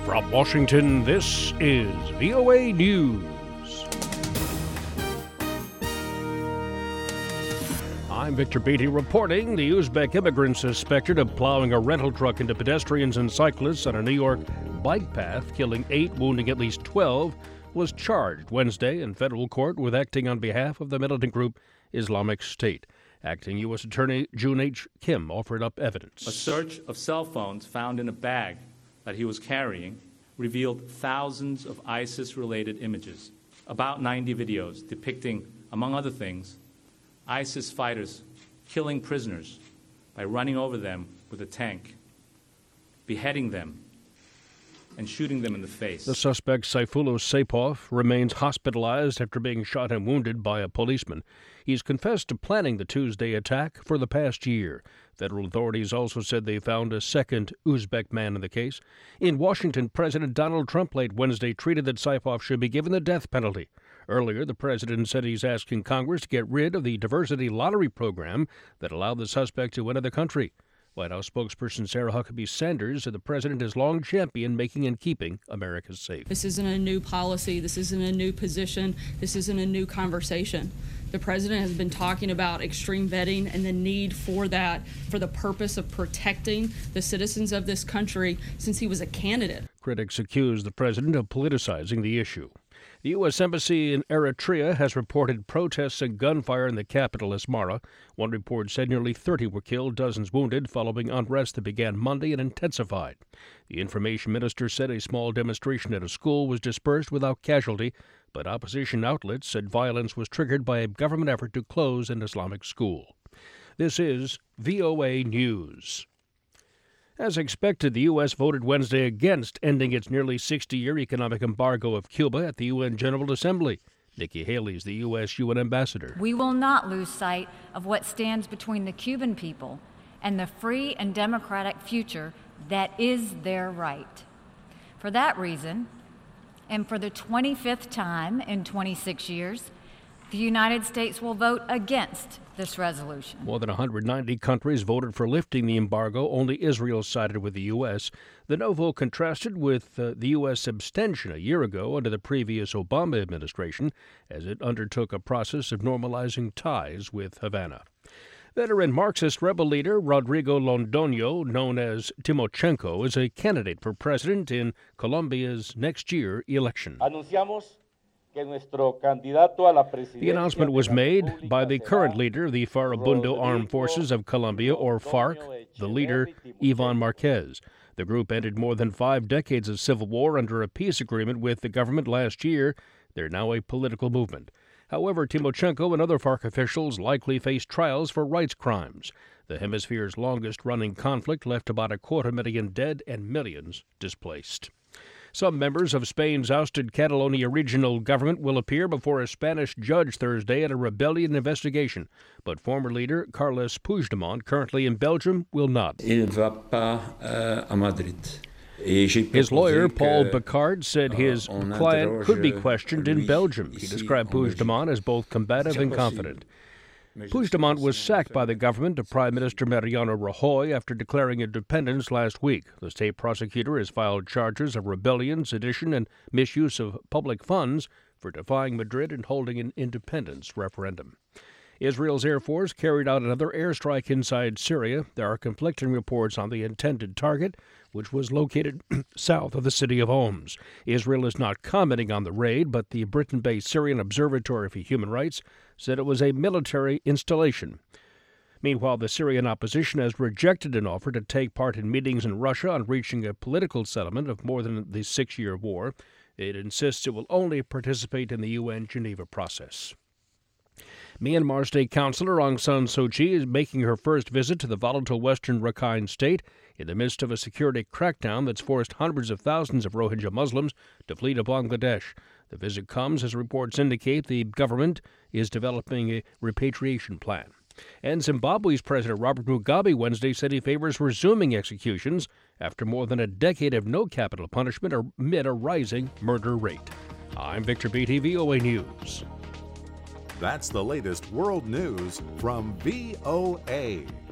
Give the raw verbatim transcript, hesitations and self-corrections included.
From Washington, this is V O A News. I'm Victor Beatty reporting. The Uzbek immigrant suspected of plowing a rental truck into pedestrians and cyclists on a New York bike path, killing eight, wounding at least twelve, was charged Wednesday in federal court with acting on behalf of the militant group Islamic State. Acting U S Attorney June H. Kim offered up evidence. A search of cell phones found in a bag that he was carrying revealed thousands of ISIS-related images, about ninety videos depicting, among other things, ISIS fighters killing prisoners by running over them with a tank, beheading them, and shooting them in the face. The suspect, Saifullo Saipov, remains hospitalized after being shot and wounded by a policeman. He's confessed to planning the Tuesday attack for the past year. Federal authorities also said they found a second Uzbek man in the case. In Washington, President Donald Trump late Wednesday tweeted that Saipov should be given the death penalty. Earlier, the president said he's asking Congress to get rid of the diversity lottery program that allowed the suspect to enter the country. White House spokesperson Sarah Huckabee Sanders said the president has long championed making and keeping America safe. This isn't a new policy. This isn't a new position. This isn't a new conversation. The president has been talking about extreme vetting and the need for that for the purpose of protecting the citizens of this country since he was a candidate. Critics accuse the president of politicizing the issue. The U S Embassy in Eritrea has reported protests and gunfire in the capital, Asmara. One report said nearly thirty were killed, dozens wounded, following unrest that began Monday and intensified. The information minister said a small demonstration at a school was dispersed without casualty, but opposition outlets said violence was triggered by a government effort to close an Islamic school. This is V O A News. As expected, the U S voted Wednesday against ending its nearly sixty-year economic embargo of Cuba at the U N General Assembly. Nikki Haley is the U S U N ambassador. We will not lose sight of what stands between the Cuban people and the free and democratic future that is their right. For that reason, and for the twenty-fifth time in twenty-six years, the United States will vote against this resolution. More than one hundred ninety countries voted for lifting the embargo. Only Israel sided with the U S. The no vote contrasted with uh, the U S abstention a year ago under the previous Obama administration as it undertook a process of normalizing ties with Havana. Veteran Marxist rebel leader Rodrigo Londoño, known as Timochenko, is a candidate for president in Colombia's next year election. Anunciamos The announcement was made by the current leader of the Farabundo Armed Forces of Colombia, or FARC, the leader Ivan Marquez. The group ended more than five decades of civil war under a peace agreement with the government last year. They're now a political movement. However, Timochenko and other FARC officials likely face trials for rights crimes. The hemisphere's longest-running conflict left about a quarter million dead and millions displaced. Some members of Spain's ousted Catalonia regional government will appear before a Spanish judge Thursday at a rebellion investigation, but former leader Carles Puigdemont, currently in Belgium, will not. Il va pas uh, à Madrid. His lawyer, Paul Bacard, said his client could be questioned in Belgium. He described Puigdemont as both combative and confident. Puigdemont was sacked by the government of Prime Minister Mariano Rajoy after declaring independence last week. The state prosecutor has filed charges of rebellion, sedition, and misuse of public funds for defying Madrid and holding an independence referendum. Israel's Air Force carried out another airstrike inside Syria. There are conflicting reports on the intended target, which was located south of the city of Homs. Israel is not commenting on the raid, but the Britain-based Syrian Observatory for Human Rights said it was a military installation. Meanwhile, the Syrian opposition has rejected an offer to take part in meetings in Russia on reaching a political settlement of more than the six-year war. It insists it will only participate in the U N Geneva process. Myanmar State Councilor Aung San Suu Kyi is making her first visit to the volatile western Rakhine state in the midst of a security crackdown that's forced hundreds of thousands of Rohingya Muslims to flee to Bangladesh. The visit comes as reports indicate the government is developing a repatriation plan. And Zimbabwe's President Robert Mugabe Wednesday said he favors resuming executions after more than a decade of no capital punishment amid a rising murder rate. I'm Victor Beatty, V O A News. That's the latest world news from V O A.